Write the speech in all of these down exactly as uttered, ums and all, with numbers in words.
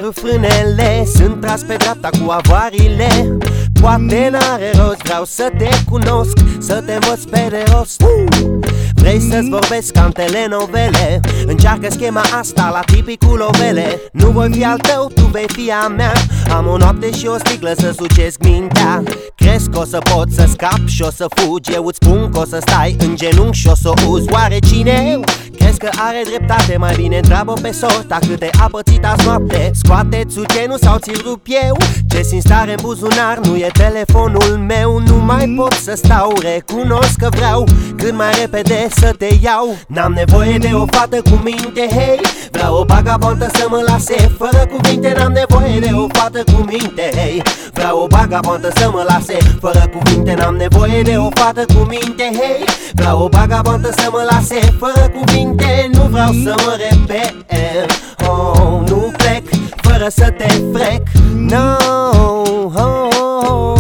șoferul frânele, sunt tras pe dreapta cu avarile. Poate n-are rost, vreau să te cunosc, să te învăț pe de rost. Vrei să-ți vorbesc ca în telenovele, încearcă schema asta la tipicul ovele. Nu voi fi al tău, tu vei fi a mea. Am o noapte și o sticlă să sucesc mintea. Crezi că o să pot să scap și o să fugi? Eu îți spun că o să stai în genunchi și o să o uzi. Oare cine eu? Crezi că are dreptate? Mai bine întreabă pe sorta câte a pățit azi noapte. Scoate-ți ucenul sau ți-l rup eu? Ce simți tare în buzunar nu e telefonul meu. Nu mai pot să stau, recunosc că vreau cât mai repede să te iau. N-am nevoie de o fată cu minte, hei. Vreau o vagabondă să mă lase fără cuvinte. N-am nevoie de o fată cu minte, hei. Vreau o vagabondă să mă lase fără cuvinte. N-am nevoie de o fată cu minte, hei. Vreau o vagabondă să mă lase fără cuvinte. Nu vreau să mă repet, oh, nu plec fără să te frec. No, oh, oh,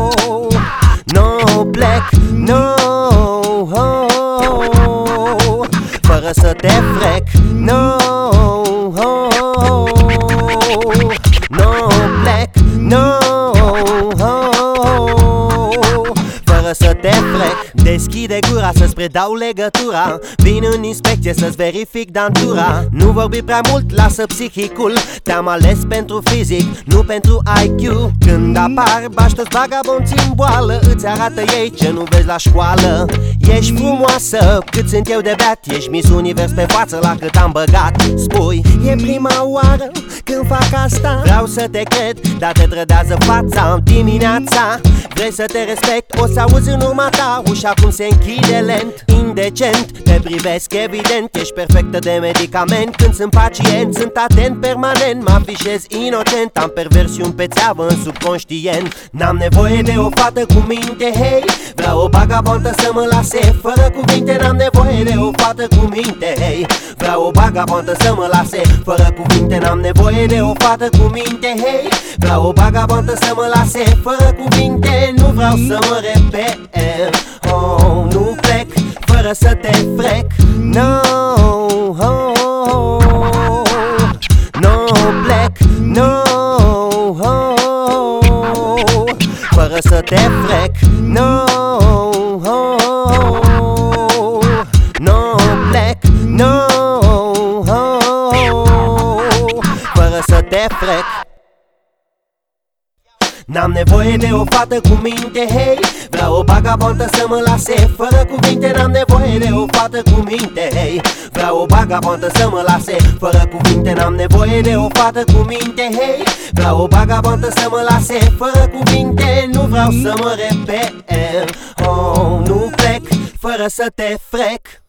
no plec, no, oh, oh, fără să te frec. No, oh, oh, no plec, no, oh, fără să te frec. Deschide gura să-ți predau legătura. Vin în inspecție să-ți verific dantura. Nu vorbi prea mult, lasă psihicul. Te-am ales pentru fizic, nu pentru I Q. Când apar bași toți vagabonții în boală, îți arată ei ce nu vezi la școală. Ești frumoasă, cât sunt eu de beat. Ești Miss Univers pe față la cât am băgat. Spui, e prima oară când fac asta. Vreau să te cred, dar te trădează fața dimineața. Vrei să te respect, o să auzi în urma ta ușa cum se închide lent. Indecent, te privesc evident. Ești perfectă de medicament. Când sunt pacient, sunt atent permanent. Mă afișez inocent, am perversiuni pe țeavă în subconștient. N-am nevoie de o fată cu minte, hei. Vreau o vagabondă să mă lase fără cuvinte. N-am nevoie de o fată cu minte, hei. Vreau o vagabondă să mă lase fără cuvinte. N-am nevoie de o fată cu minte, hei. Vreau o vagabondă să mă lase fără cuvinte. Nu vreau să mă repet, oh, nu plec fără să te frec. No, oh, oh, no plec, no, oh, fără să te frec. No, oh, no plec, no, fără să te frec. N-am nevoie de o fată cu minte, hei. Vreau o vagabondă să mă lase fără cuvinte. N-am nevoie de o fată cu minte, hei. Vreau o vagabondă să mă lase fără cuvinte. N-am nevoie de o fată cu minte, hei. Vreau o vagabondă să mă lase fără cuvinte. Nu vreau să mă repet, oh, nu plec fără să te frec.